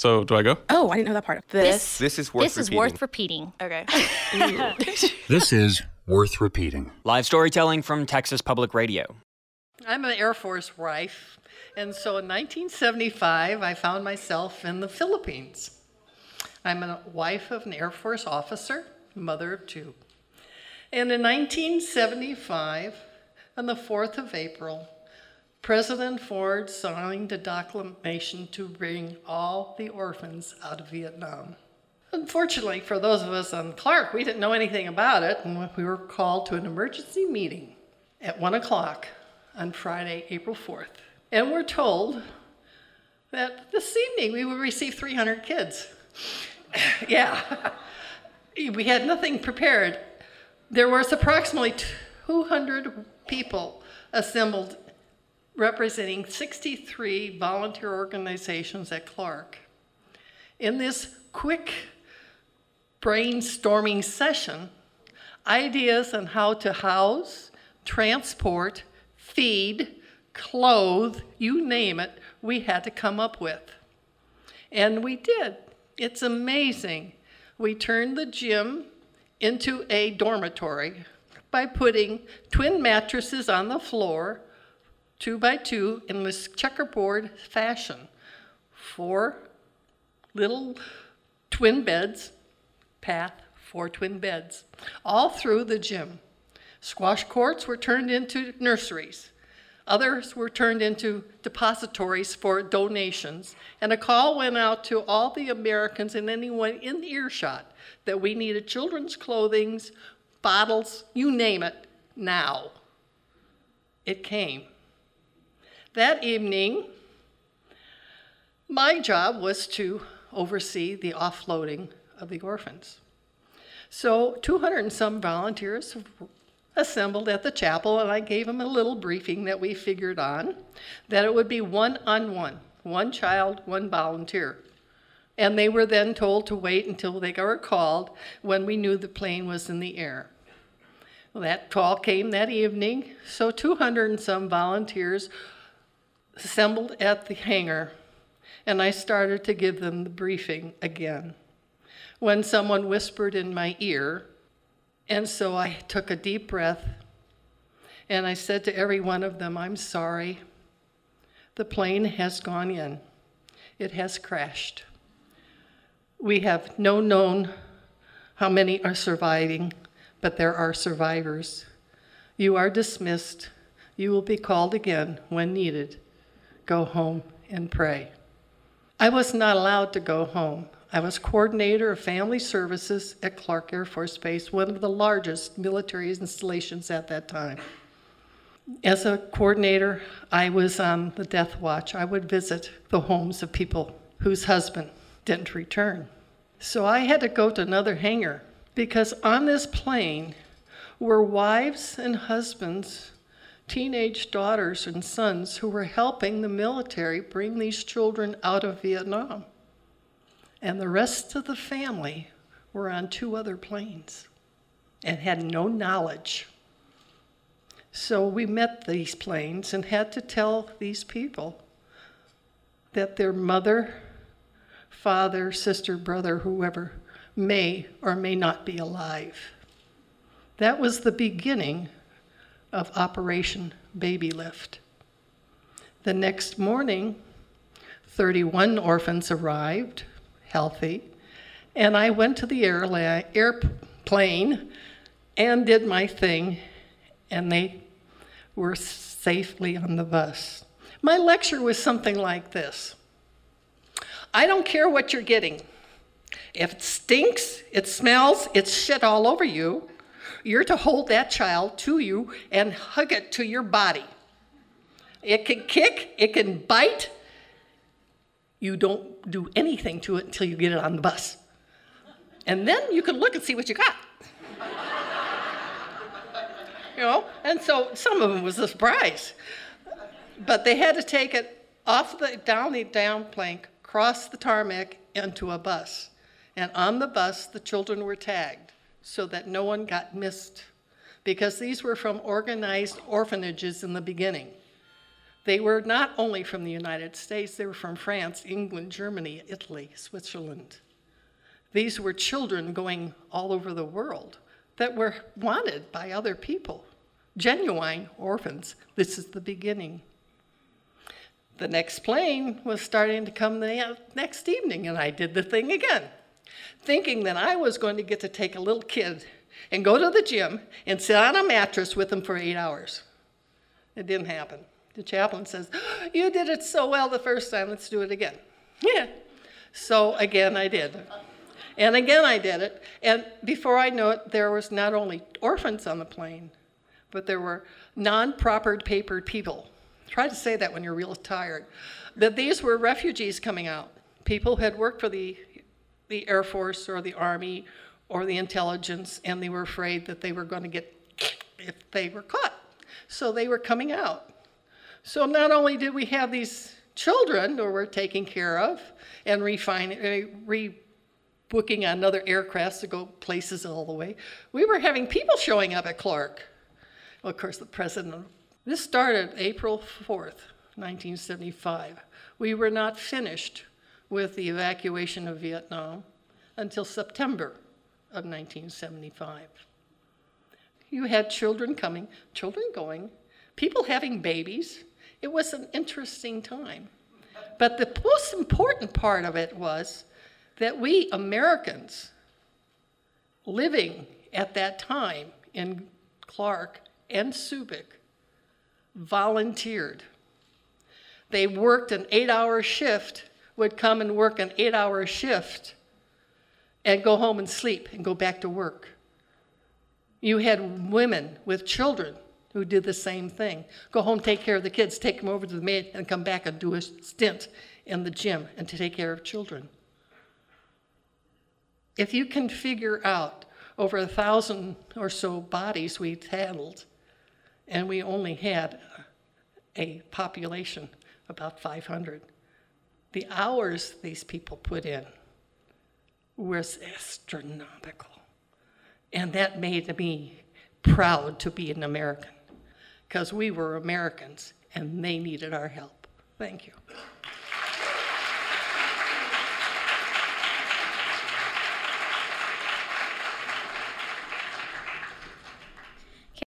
So, do I go? Oh, I didn't know that part. This is worth repeating. Okay. This is worth repeating. Live storytelling from Texas Public Radio. I'm an Air Force wife, and so in 1975, I found myself in the Philippines. I'm a wife of an Air Force officer, mother of two. And in 1975, on the 4th of April, President Ford signed a proclamation to bring all the orphans out of Vietnam. Unfortunately, for those of us on Clark, we didn't know anything about it, and we were called to an emergency meeting at 1 o'clock on Friday, April 4th. And we're told that this evening we would receive 300 kids. Yeah, we had nothing prepared. There was approximately 200 people assembled representing 63 volunteer organizations at Clark. In this quick brainstorming session, ideas on how to house, transport, feed, clothe, you name it, we had to come up with. And we did. It's amazing. We turned the gym into a dormitory by putting twin mattresses on the floor, 2 by 2, in this checkerboard fashion. 4 little twin beds, path, 4 twin beds, all through the gym. Squash courts were turned into nurseries. Others were turned into depositories for donations. And a call went out to all the Americans and anyone in earshot that we needed children's clothing, bottles, you name it, now. It came. That evening, my job was to oversee the offloading of the orphans. So 200 and some volunteers assembled at the chapel, and I gave them a little briefing that we figured on, that it would be one-on-one, one child, one volunteer. And they were then told to wait until they were called when we knew the plane was in the air. Well, that call came that evening, so 200 and some volunteers assembled at the hangar, and I started to give them the briefing again, when someone whispered in my ear. And so I took a deep breath, and I said to every one of them, I'm sorry. The plane has gone in. It has crashed. We have no known how many are surviving, but there are survivors. You are dismissed. You will be called again when needed. Go home and pray. I was not allowed to go home. I was coordinator of family services at Clark Air Force Base, one of the largest military installations at that time. As a coordinator, I was on the death watch. I would visit the homes of people whose husband didn't return. So I had to go to another hangar because on this plane were wives and husbands, teenage daughters and sons who were helping the military bring these children out of Vietnam. And the rest of the family were on 2 other planes and had no knowledge. So we met these planes and had to tell these people that their mother, father, sister, brother, whoever, may or may not be alive. That was the beginning of Operation Baby Lift. The next morning, 31 orphans arrived, healthy, and I went to the airplane and did my thing, and they were safely on the bus. My lecture was something like this. I don't care what you're getting. If it stinks, it smells, it's shit all over you, you're to hold that child to you and hug it to your body. It can kick, it can bite. You don't do anything to it until you get it on the bus. And then you can look and see what you got. You know, and so some of them was a surprise. But they had to take it off down the down plank, cross the tarmac into a bus. And on the bus, the children were tagged so that no one got missed, because these were from organized orphanages in the beginning. They were not only from the United States, they were from France, England, Germany, Italy, Switzerland. These were children going all over the world that were wanted by other people. Genuine orphans. This is the beginning. The next plane was starting to come the next evening, and I did the thing again, thinking that I was going to get to take a little kid and go to the gym and sit on a mattress with him for 8 hours. It didn't happen. The chaplain says, "You did it so well the first time, let's do it again." Yeah. So again, I did. And again, I did it. And before I know it, there was not only orphans on the plane, but there were non-proper papered people. Try to say that when you're real tired. That these were refugees coming out. People had worked for the Air Force or the Army or the intelligence, and they were afraid that they were going to get if they were caught. So they were coming out. So not only did we have these children who were taken care of and rebooking on other aircrafts to go places all the way, we were having people showing up at Clark. Well, of course, the president. This started April 4th, 1975. We were not finished with the evacuation of Vietnam until September of 1975. You had children coming, children going, people having babies. It was an interesting time. But the most important part of it was that we Americans living at that time in Clark and Subic volunteered. They worked an 8-hour shift, would come and work an 8-hour shift and go home and sleep and go back to work. You had women with children who did the same thing. Go home, take care of the kids, take them over to the maid, and come back and do a stint in the gym and to take care of children. If you can figure out over 1,000 or so bodies we handled, and we only had a population about 500, the hours these people put in was astronomical. And that made me proud to be an American, because we were Americans and they needed our help. Thank you.